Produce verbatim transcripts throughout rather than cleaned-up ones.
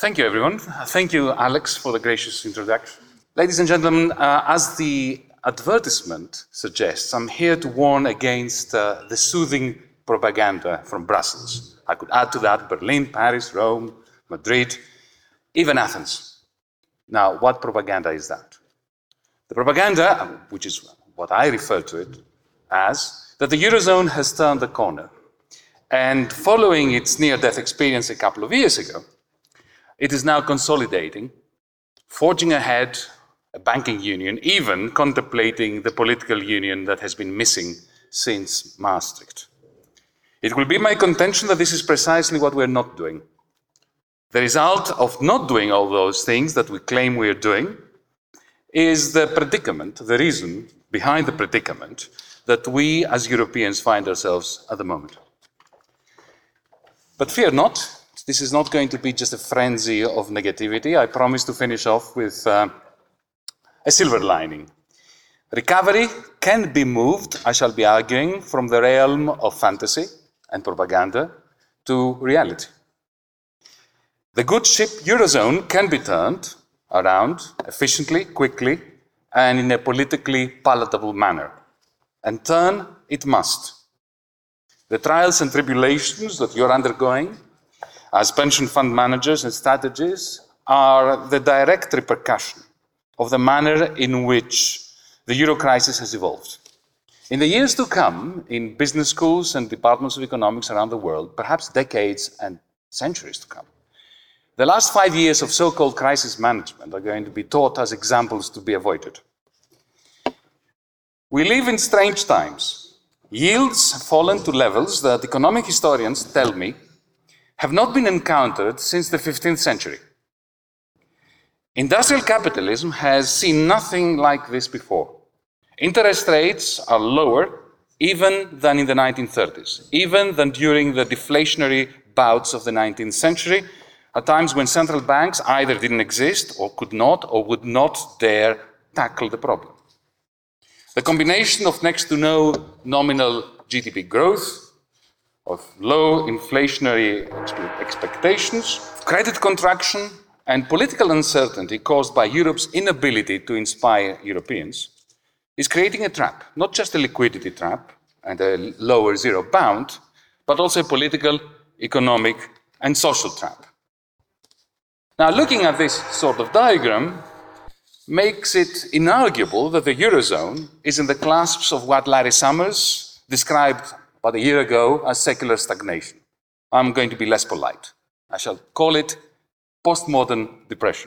Thank you, everyone. Thank you, Alex, for the gracious introduction. Ladies and gentlemen, uh, as the advertisement suggests, I'm here to warn against uh, the soothing propaganda from Brussels. I could add to that Berlin, Paris, Rome, Madrid, even Athens. Now, what propaganda is that? The propaganda, which is what I refer to it as, that the Eurozone has turned the corner. And following its near-death experience a couple of years ago, it is now consolidating, forging ahead a banking union, even contemplating the political union that has been missing since Maastricht. It will be my contention that this is precisely what we're not doing. The result of not doing all those things that we claim we're doing is the predicament, the reason behind the predicament that we as Europeans find ourselves at the moment. But fear not, this is not going to be just a frenzy of negativity. I promise to finish off with uh, a silver lining. Recovery can be moved, I shall be arguing, from the realm of fantasy and propaganda to reality. The good ship Eurozone can be turned around efficiently, quickly, and in a politically palatable manner. And turn it must. The trials and tribulations that you're undergoing as pension fund managers and strategists are the direct repercussion of the manner in which the Euro crisis has evolved. In the years to come, in business schools and departments of economics around the world, perhaps decades and centuries to come, the last five years of so-called crisis management are going to be taught as examples to be avoided. We live in strange times. Yields have fallen to levels that economic historians tell me have not been encountered since the fifteenth century. Industrial capitalism has seen nothing like this before. Interest rates are lower even than in the nineteen thirties, even than during the deflationary bouts of the nineteenth century, at times when central banks either didn't exist or could not or would not dare tackle the problem. The combination of next to no nominal G D P growth, of low inflationary expectations, credit contraction, and political uncertainty caused by Europe's inability to inspire Europeans is creating a trap, not just a liquidity trap and a lower zero bound, but also a political, economic, and social trap. Now, looking at this sort of diagram makes it inarguable that the Eurozone is in the clasps of what Larry Summers described about a year ago as secular stagnation. I'm going to be less polite. I shall call it postmodern depression.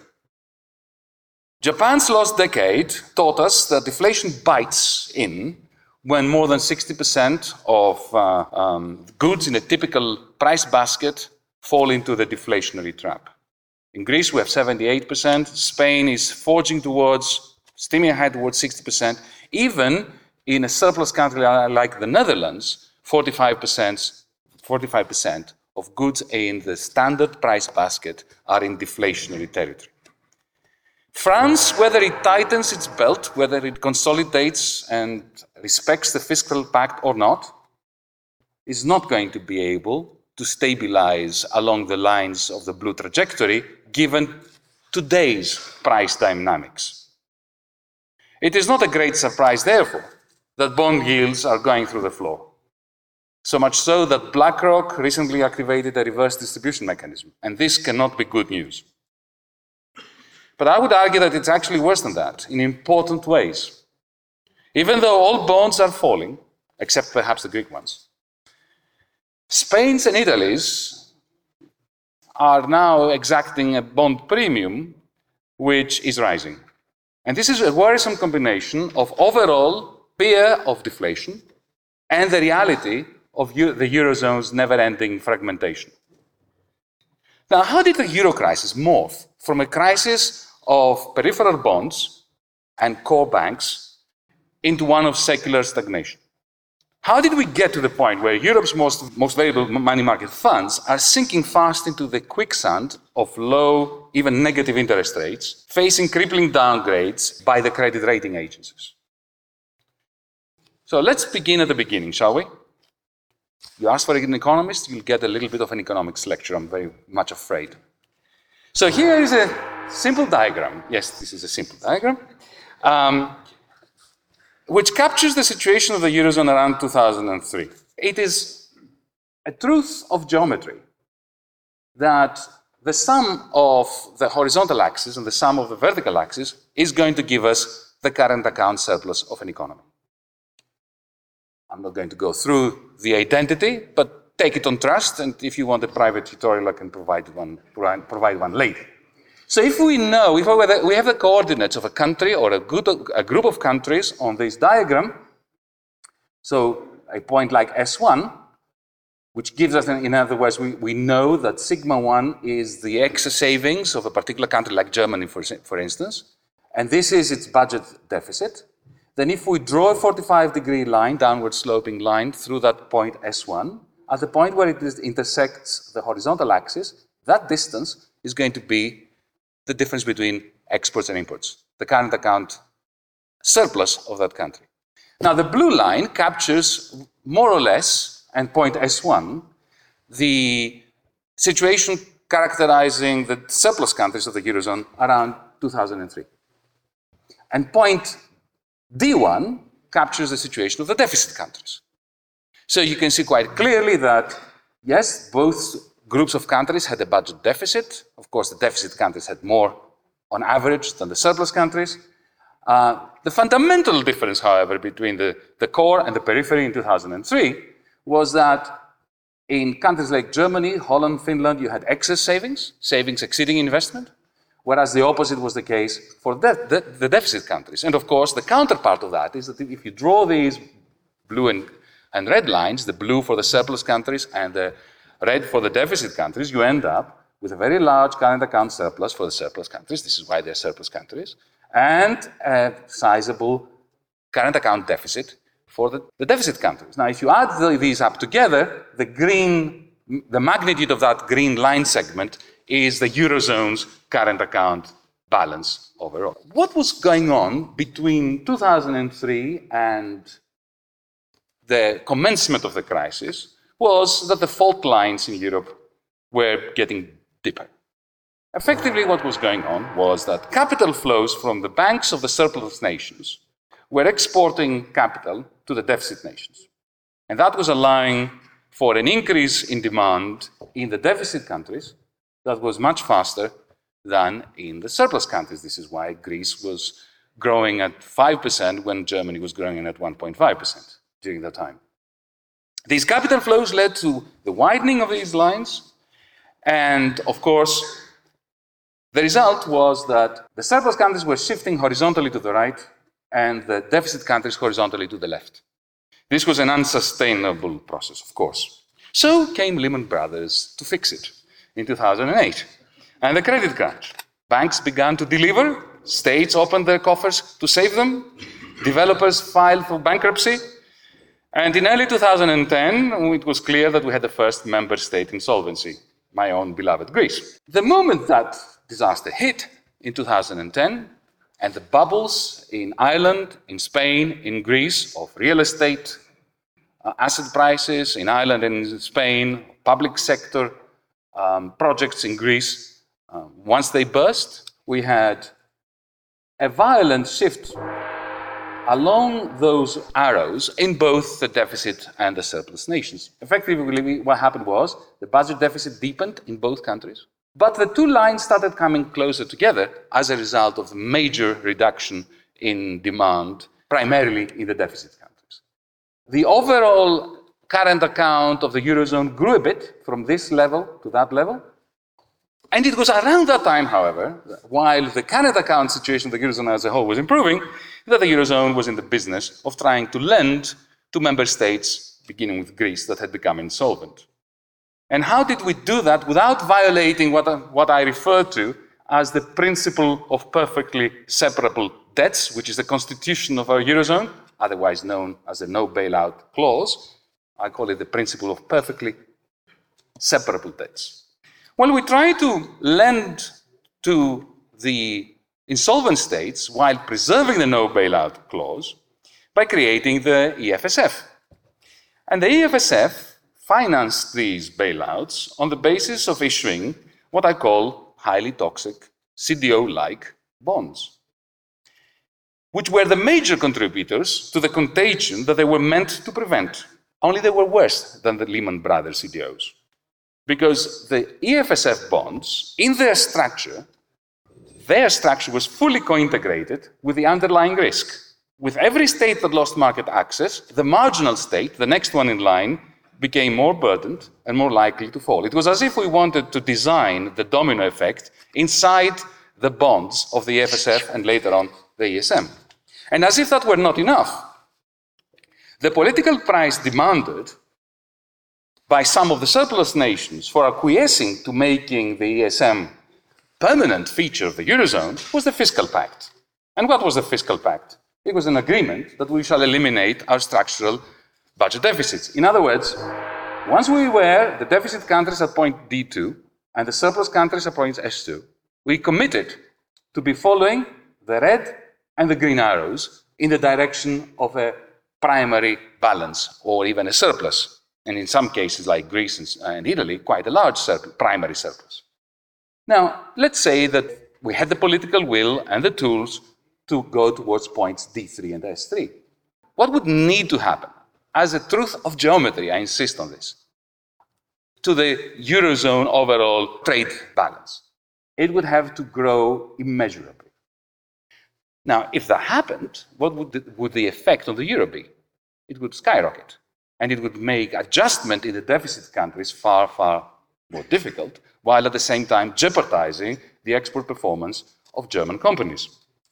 Japan's lost decade taught us that deflation bites in when more than sixty percent of uh, um, goods in a typical price basket fall into the deflationary trap. In Greece, we have seventy-eight percent. Spain is forging towards, steaming ahead towards sixty percent. Even in a surplus country like the Netherlands, forty-five percent, forty-five percent of goods in the standard price basket are in deflationary territory. France, whether it tightens its belt, whether it consolidates and respects the fiscal pact or not, is not going to be able to stabilize along the lines of the blue trajectory given today's price dynamics. It is not a great surprise, therefore, that bond yields are going through the floor. So much so that BlackRock recently activated a reverse distribution mechanism, and this cannot be good news. But I would argue that it's actually worse than that, in important ways. Even though all bonds are falling, except perhaps the Greek ones, Spain's and Italy's are now exacting a bond premium, which is rising. And this is a worrisome combination of overall fear of deflation and the reality of the Eurozone's never-ending fragmentation. Now, how did the Euro crisis morph from a crisis of peripheral bonds and core banks into one of secular stagnation? How did we get to the point where Europe's most, most valuable money market funds are sinking fast into the quicksand of low, even negative interest rates, facing crippling downgrades by the credit rating agencies? So let's begin at the beginning, shall we? You ask for an economist, you'll get a little bit of an economics lecture, I'm very much afraid. So here is a simple diagram. Yes, this is a simple diagram, um, which captures the situation of the Eurozone around two thousand three. It is a truth of geometry that the sum of the horizontal axis and the sum of the vertical axis is going to give us the current account surplus of an economy. I'm not going to go through the identity, but take it on trust, and if you want a private tutorial, I can provide one, provide one later. So if we know, if we have the coordinates of a country or a, good, a group of countries on this diagram, so a point like S one, which gives us, in other words, we, we know that sigma one is the excess savings of a particular country like Germany, for, for instance, and this is its budget deficit. Then if we draw a forty-five degree line, downward sloping line, through that point S one, at the point where it is, intersects the horizontal axis, that distance is going to be the difference between exports and imports, the current account surplus of that country. Now, the blue line captures more or less, and point S one, the situation characterizing the surplus countries of the Eurozone around two thousand three. And point D one captures the situation of the deficit countries. So you can see quite clearly that, yes, both groups of countries had a budget deficit. Of course, the deficit countries had more on average than the surplus countries. Uh, the fundamental difference, however, between the, the core and the periphery in two thousand three was that in countries like Germany, Holland, Finland, you had excess savings, savings exceeding investment, whereas the opposite was the case for the, the, the deficit countries. And of course, the counterpart of that is that if you draw these blue and, and red lines, the blue for the surplus countries and the red for the deficit countries, you end up with a very large current account surplus for the surplus countries. This is why they're surplus countries, and a sizable current account deficit for the, the deficit countries. Now, if you add the, these up together, the green, the magnitude of that green line segment is the Eurozone's current account balance overall. What was going on between two thousand three and the commencement of the crisis was that the fault lines in Europe were getting deeper. Effectively, what was going on was that capital flows from the banks of the surplus nations were exporting capital to the deficit nations. And that was allowing for an increase in demand in the deficit countries that was much faster than in the surplus countries. This is why Greece was growing at five percent when Germany was growing at one point five percent during that time. These capital flows led to the widening of these lines, and of course, the result was that the surplus countries were shifting horizontally to the right and the deficit countries horizontally to the left. This was an unsustainable process, of course. So came Lehman Brothers to fix it in two thousand eight, and the credit crunch. Banks began to deliver, states opened their coffers to save them, developers filed for bankruptcy, and in early two thousand ten, it was clear that we had the first member state insolvency, my own beloved Greece. The moment that disaster hit in two thousand ten, and the bubbles in Ireland, in Spain, in Greece of real estate uh, asset prices in Ireland and in Spain, public sector um, projects in Greece, uh, once they burst, we had a violent shift along those arrows in both the deficit and the surplus nations. Effectively, what happened was the budget deficit deepened in both countries, but the two lines started coming closer together as a result of the major reduction in demand, primarily in the deficit countries. The overall current account of the Eurozone grew a bit from this level to that level. And it was around that time, however, while the current account situation of the Eurozone as a whole was improving, that the Eurozone was in the business of trying to lend to member states, beginning with Greece, that had become insolvent. And how did we do that without violating what I, what I refer to as the principle of perfectly separable debts, which is the constitution of our Eurozone, otherwise known as the no bailout clause? I call it the principle of perfectly separable debts. Well, we try to lend to the insolvent states while preserving the no bailout clause by creating the E F S F. And the E F S F financed these bailouts on the basis of issuing what I call highly toxic C D O-like bonds, which were the major contributors to the contagion that they were meant to prevent. Only they were worse than the Lehman Brothers C D Os. Because the E F S F bonds, in their structure, their structure was fully co-integrated with the underlying risk. With every state that lost market access, the marginal state, the next one in line, became more burdened and more likely to fall. It was as if we wanted to design the domino effect inside the bonds of the E F S F and later on the E S M. And as if that were not enough, the political price demanded by some of the surplus nations for acquiescing to making the E S M permanent feature of the Eurozone was the fiscal pact. And what was the fiscal pact? It was an agreement that we shall eliminate our structural budget deficits. In other words, once we were the deficit countries at point D two and the surplus countries at point S two, we committed to be following the red and the green arrows in the direction of a primary balance or even a surplus. And in some cases, like Greece and Italy, quite a large surplus, primary surplus. Now, let's say that we had the political will and the tools to go towards points D three and S three. What would need to happen? As a truth of geometry, I insist on this, to the Eurozone overall trade balance, it would have to grow immeasurably. Now, if that happened, what would the, would the effect on the euro be? It would skyrocket, and it would make adjustment in the deficit countries far, far more difficult, while at the same time jeopardizing the export performance of German companies.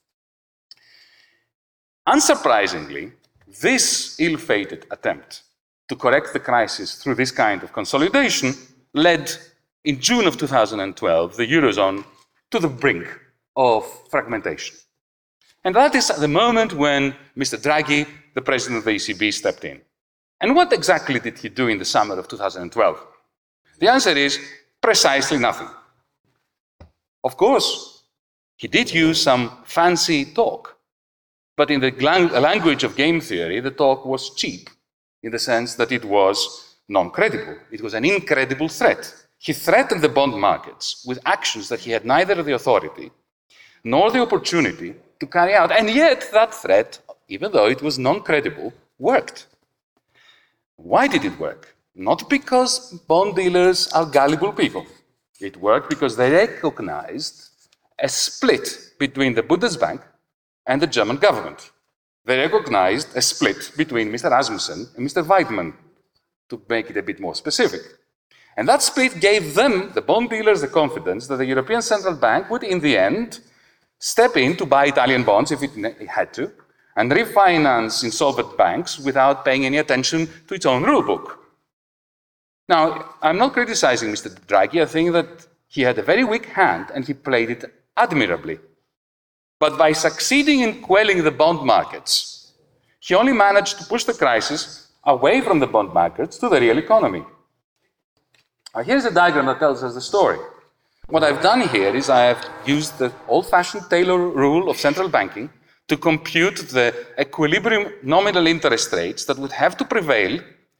Unsurprisingly, this ill-fated attempt to correct the crisis through this kind of consolidation led, in June of two thousand twelve, the Eurozone to the brink of fragmentation. And that is at the moment when Mister Draghi, the president of the E C B, stepped in. And what exactly did he do in the summer of two thousand twelve? The answer is precisely nothing. Of course, he did use some fancy talk. But in the language of game theory, the talk was cheap, in the sense that it was non-credible. It was an incredible threat. He threatened the bond markets with actions that he had neither the authority nor the opportunity to carry out. And yet that threat, even though it was non-credible, worked. Why did it work? Not because bond dealers are gullible people. It worked because they recognized a split between the Bundesbank and the German government. They recognized a split between Mister Rasmussen and Mister Weidmann, to make it a bit more specific. And that split gave them, the bond dealers, the confidence that the European Central Bank would, in the end, step in to buy Italian bonds if it had to, and refinance insolvent banks without paying any attention to its own rule book. Now, I'm not criticizing Mister Draghi. I think that he had a very weak hand and he played it admirably. But by succeeding in quelling the bond markets, he only managed to push the crisis away from the bond markets to the real economy. Now, here's a diagram that tells us the story. What I've done here is I have used the old-fashioned Taylor rule of central banking to compute the equilibrium nominal interest rates that would have to prevail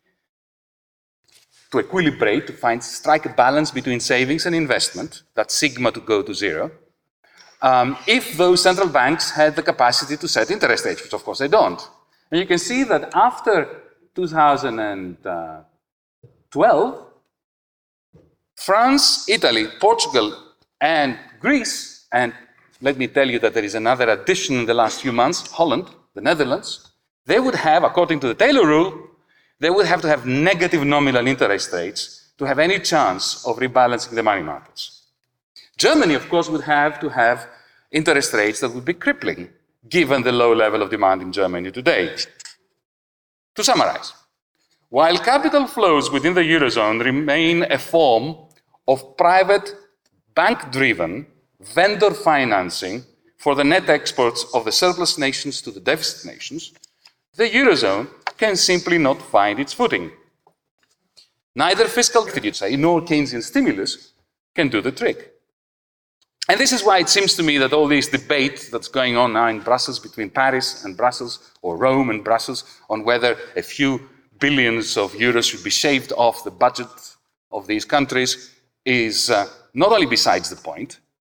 to equilibrate, to find, strike a balance between savings and investment, that sigma to go to zero, um, if those central banks had the capacity to set interest rates, which of course they don't. And you can see that after two thousand twelve, France, Italy, Portugal, and Greece, and let me tell you that there is another addition in the last few months, Holland, the Netherlands, they would have, according to the Taylor rule, they would have to have negative nominal interest rates to have any chance of rebalancing the money markets. Germany, of course, would have to have interest rates that would be crippling, given the low level of demand in Germany today. To summarize, while capital flows within the Eurozone remain a form of private, bank-driven vendor financing for the net exports of the surplus nations to the deficit nations, the Eurozone can simply not find its footing. Neither fiscal policy nor Keynesian stimulus can do the trick. And this is why it seems to me that all this debate that's going on now in Brussels between Paris and Brussels, or Rome and Brussels, on whether a few billions of euros should be shaved off the budget of these countries is uh, not only besides the point,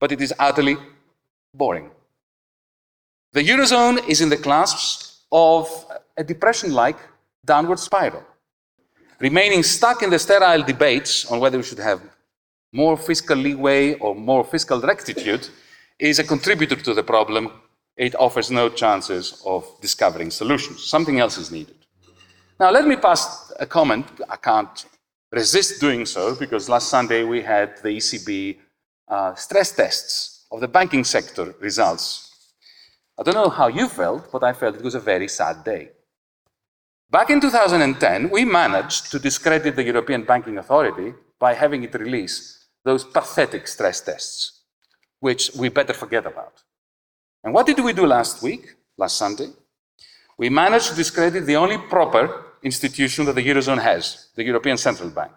but it is utterly boring. The Eurozone is in the clasp of a depression-like downward spiral. Remaining stuck in the sterile debates on whether we should have more fiscal leeway or more fiscal rectitude is a contributor to the problem. It offers no chances of discovering solutions. Something else is needed. Now, let me pass a comment. I can't resist doing so because last Sunday we had the E C B uh, stress tests of the banking sector results. I don't know how you felt, but I felt it was a very sad day. Back in two thousand ten, we managed to discredit the European Banking Authority by having it release those pathetic stress tests, which we better forget about. And what did we do last week, last Sunday? We managed to discredit the only proper institution that the Eurozone has, the European Central Bank.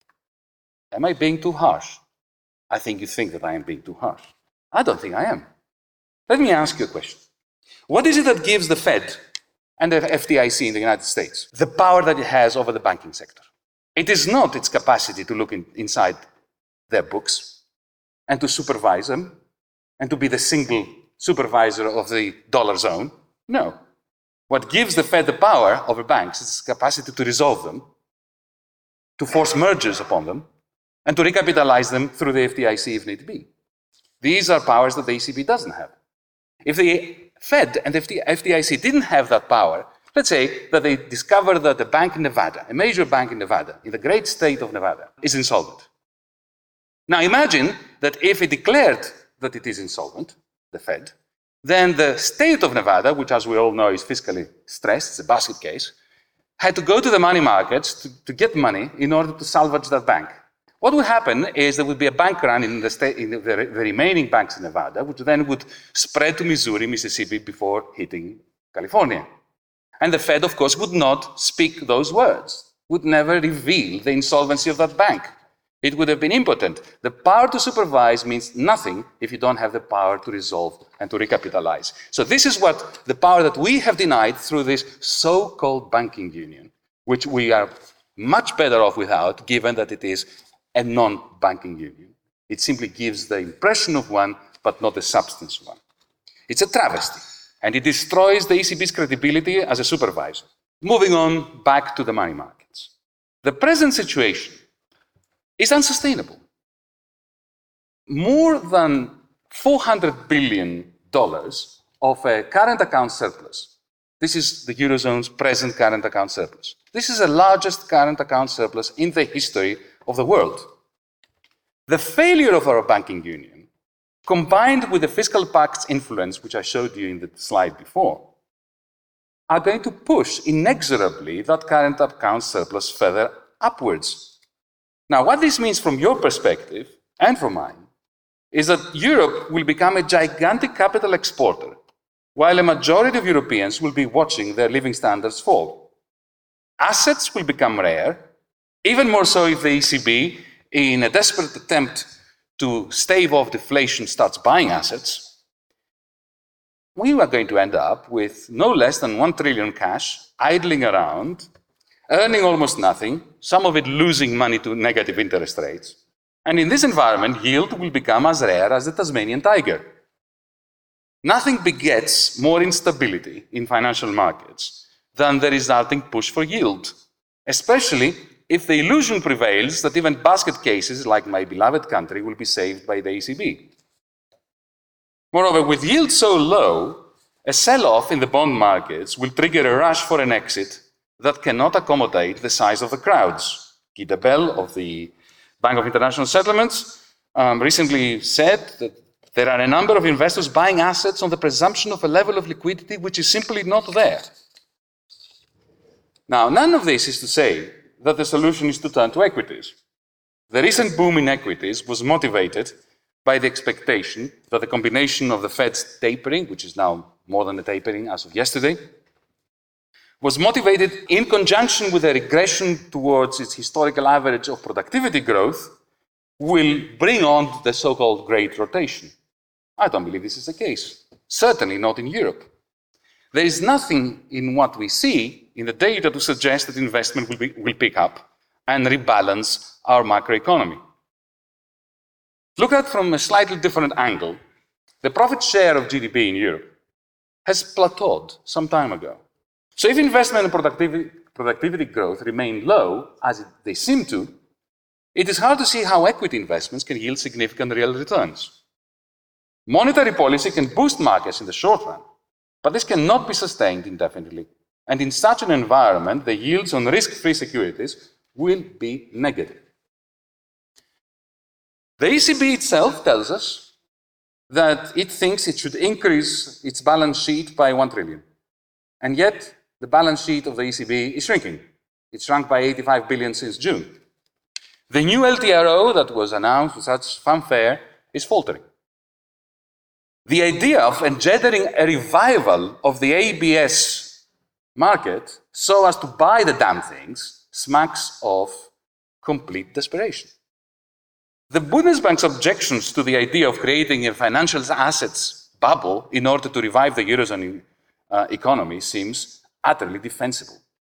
Am I being too harsh? I think you think that I am being too harsh. I don't think I am. Let me ask you a question. What is it that gives the Fed and the F D I C in the United States the power that it has over the banking sector? It is not its capacity to look in, inside their books and to supervise them and to be the single supervisor of the dollar zone. No. What gives the Fed the power over banks is its capacity to resolve them, to force mergers upon them, and to recapitalize them through the F D I C if need be. These are powers that the E C B doesn't have. If the Fed and the F D I C didn't have that power, let's say that they discover that a bank in Nevada, a major bank in Nevada, in the great state of Nevada, is insolvent. Now imagine that if it declared that it is insolvent, the Fed, then the state of Nevada, which as we all know is fiscally stressed, it's a basket case, had to go to the money markets to, to get money in order to salvage that bank. What would happen is there would be a bank run in the, state, in the, the remaining banks in Nevada, which then would spread to Missouri, Mississippi, before hitting California. And the Fed, of course, would not speak those words, would never reveal the insolvency of that bank. It would have been impotent. The power to supervise means nothing if you don't have the power to resolve and to recapitalize. So this is what the power that we have denied through this so-called banking union, which we are much better off without, given that it is a non-banking union. It simply gives the impression of one, but not the substance of one. It's a travesty, and it destroys the E C B's credibility as a supervisor. Moving on back to the money markets. The present situation is unsustainable. More than four hundred billion dollars of a current account surplus. This is the Eurozone's present current account surplus. This is the largest current account surplus in the history of the world. The failure of our banking union, combined with the fiscal pact's influence, which I showed you in the slide before, are going to push inexorably that current account surplus further upwards. Now, what this means from your perspective, and from mine, is that Europe will become a gigantic capital exporter, while a majority of Europeans will be watching their living standards fall. Assets will become rare, even more so if the E C B, in a desperate attempt to stave off deflation, starts buying assets. We are going to end up with no less than one trillion cash idling around, earning almost nothing, some of it losing money to negative interest rates. And in this environment, yield will become as rare as the Tasmanian tiger. Nothing begets more instability in financial markets than the resulting push for yield, especially if the illusion prevails that even basket cases like my beloved country will be saved by the E C B. Moreover, with yield so low, a sell-off in the bond markets will trigger a rush for an exit that cannot accommodate the size of the crowds. Guy Debelle of the Bank of International Settlements um, recently said that there are a number of investors buying assets on the presumption of a level of liquidity which is simply not there. Now, none of this is to say that the solution is to turn to equities. The recent boom in equities was motivated by the expectation that the combination of the Fed's tapering, which is now more than a tapering as of yesterday, was motivated in conjunction with a regression towards its historical average of productivity growth, will bring on the so-called great rotation. I don't believe this is the case, certainly not in Europe. There is nothing in what we see in the data to suggest that investment will, be, will pick up and rebalance our macroeconomy. Look at it from a slightly different angle. The profit share of G D P in Europe has plateaued some time ago. So if investment and productivity, productivity growth remain low, as they seem to, it is hard to see how equity investments can yield significant real returns. Monetary policy can boost markets in the short run, but this cannot be sustained indefinitely. And in such an environment, the yields on risk-free securities will be negative. The E C B itself tells us that it thinks it should increase its balance sheet by one trillion. And yet, the balance sheet of the E C B is shrinking. It's shrunk by eighty-five billion since June. The new L T R O that was announced with such fanfare is faltering. The idea of engendering a revival of the A B S market so as to buy the damn things smacks of complete desperation. The Bundesbank's objections to the idea of creating a financial assets bubble in order to revive the Eurozone uh, economy seems utterly defensible.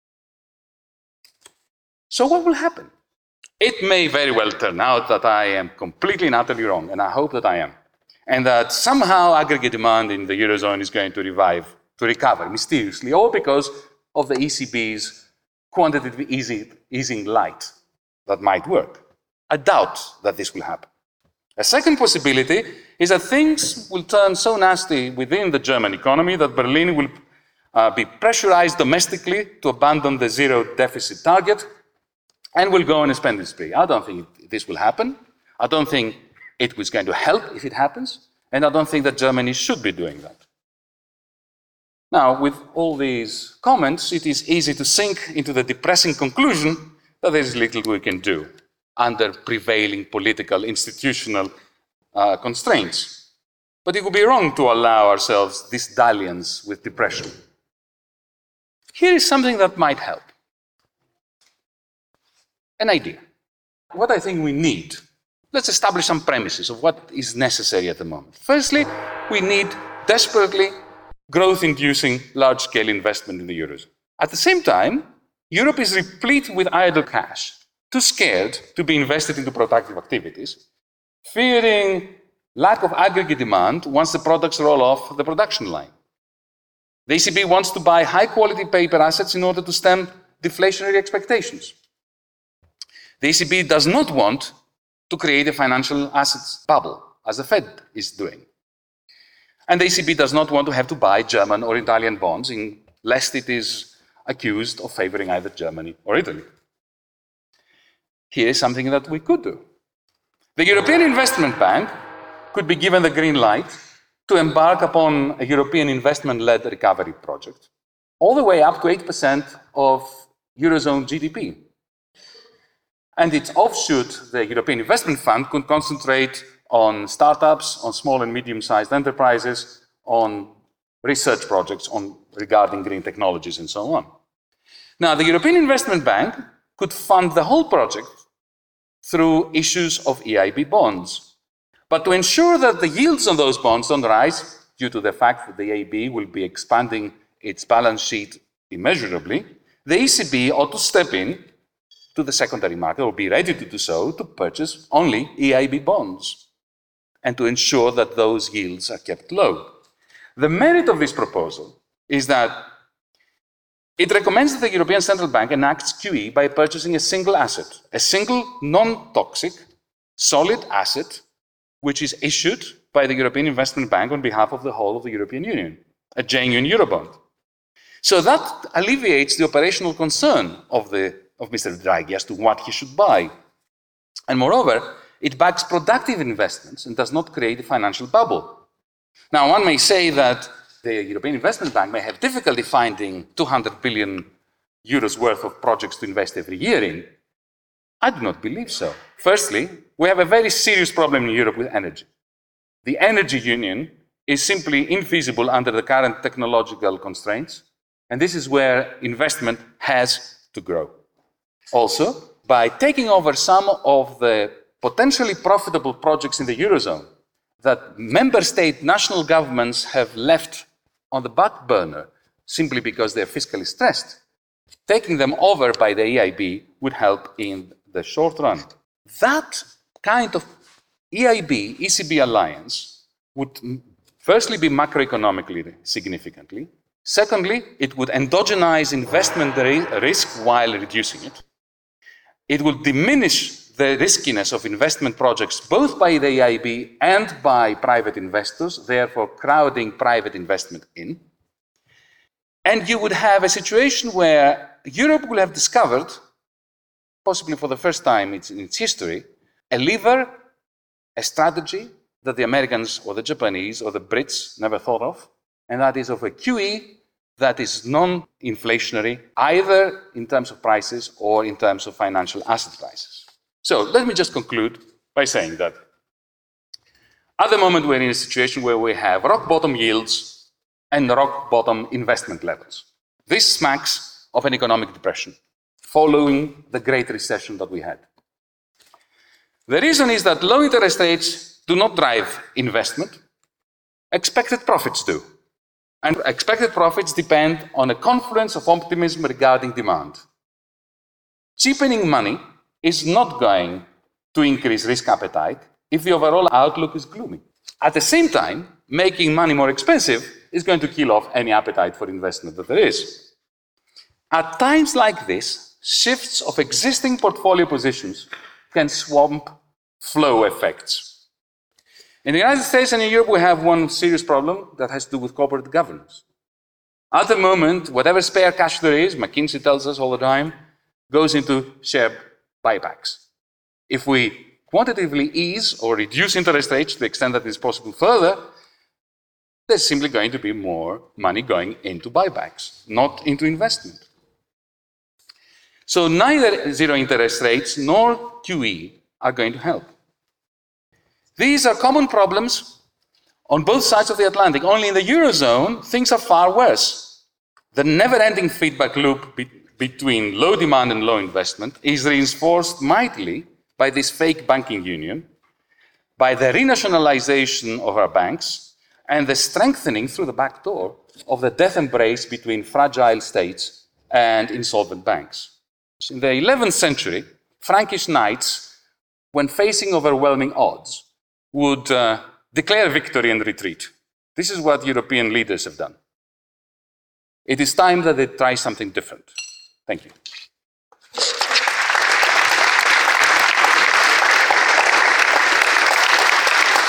So what will happen? It may very well turn out that I am completely and utterly wrong, and I hope that I am, and that somehow aggregate demand in the Eurozone is going to revive, to recover mysteriously, all because of the E C B's quantitative easy, easing light that might work. I doubt that this will happen. A second possibility is that things will turn so nasty within the German economy that Berlin will uh, be pressurized domestically to abandon the zero deficit target and will go on a spending spree. I don't think this will happen. I don't think it was going to help if it happens, and I don't think that Germany should be doing that. Now, with all these comments, it is easy to sink into the depressing conclusion that there is little we can do under prevailing political, institutional uh, constraints. But it would be wrong to allow ourselves this dalliance with depression. Here is something that might help. An idea. What I think we need. Let's establish some premises of what is necessary at the moment. Firstly, we need desperately growth-inducing large-scale investment in the Eurozone. At the same time, Europe is replete with idle cash, too scared to be invested into productive activities, fearing lack of aggregate demand once the products roll off the production line. The E C B wants to buy high-quality paper assets in order to stem deflationary expectations. The E C B does not want to create a financial assets bubble, as the Fed is doing. And the E C B does not want to have to buy German or Italian bonds in, lest it is accused of favoring either Germany or Italy. Here is something that we could do. The European Investment Bank could be given the green light to embark upon a European investment-led recovery project, all the way up to eight percent of Eurozone G D P. And its offshoot, the European Investment Fund, could concentrate on startups, on small and medium-sized enterprises, on research projects on, regarding green technologies and so on. Now, the European Investment Bank could fund the whole project through issues of E I B bonds. But to ensure that the yields on those bonds don't rise, due to the fact that the E I B will be expanding its balance sheet immeasurably, the E C B ought to step in to the secondary market, or be ready to do so, to purchase only E I B bonds, and to ensure that those yields are kept low. The merit of this proposal is that it recommends that the European Central Bank enacts Q E by purchasing a single asset, a single non-toxic, solid asset, which is issued by the European Investment Bank on behalf of the whole of the European Union, a genuine Eurobond. So that alleviates the operational concern of, the, of Mister Draghi as to what he should buy. And moreover, it backs productive investments and does not create a financial bubble. Now, one may say that the European Investment Bank may have difficulty finding two hundred billion euros worth of projects to invest every year in. I do not believe so. Firstly, we have a very serious problem in Europe with energy. The energy union is simply infeasible under the current technological constraints, and this is where investment has to grow. Also, by taking over some of the potentially profitable projects in the Eurozone that member state national governments have left on the back burner simply because they're fiscally stressed, taking them over by the E I B would help in the short run. That kind of E I B, E C B alliance would firstly be macroeconomically significantly. Secondly, it would endogenize investment risk while reducing it. It would diminish the riskiness of investment projects both by the E I B and by private investors, therefore crowding private investment in. And you would have a situation where Europe will have discovered, possibly for the first time in its history, a lever, a strategy that the Americans or the Japanese or the Brits never thought of, and that is of a Q E that is non-inflationary, either in terms of prices or in terms of financial asset prices. So let me just conclude by saying that at the moment we're in a situation where we have rock bottom yields and rock bottom investment levels. This smacks of an economic depression following the Great Recession that we had. The reason is that low interest rates do not drive investment, expected profits do. And expected profits depend on a confluence of optimism regarding demand. Cheapening money is not going to increase risk appetite if the overall outlook is gloomy. At the same time, making money more expensive is going to kill off any appetite for investment that there is. At times like this, shifts of existing portfolio positions can swamp flow effects. In the United States and in Europe, we have one serious problem that has to do with corporate governance. At the moment, whatever spare cash there is, McKinsey tells us all the time, goes into share buybacks. If we quantitatively ease or reduce interest rates to the extent that it is possible further, there's simply going to be more money going into buybacks, not into investment. So neither zero interest rates nor Q E are going to help. These are common problems on both sides of the Atlantic. Only in the Eurozone, things are far worse. The never-ending feedback loop be between low demand and low investment is reinforced mightily by this fake banking union, by the renationalization of our banks, and the strengthening through the back door of the death embrace between fragile states and insolvent banks. In the eleventh century, Frankish knights, when facing overwhelming odds, would uh, declare victory and retreat. This is what European leaders have done. It is time that they try something different. Thank you.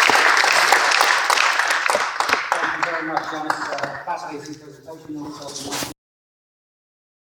Thank you very much, John. It's a fascinating presentation.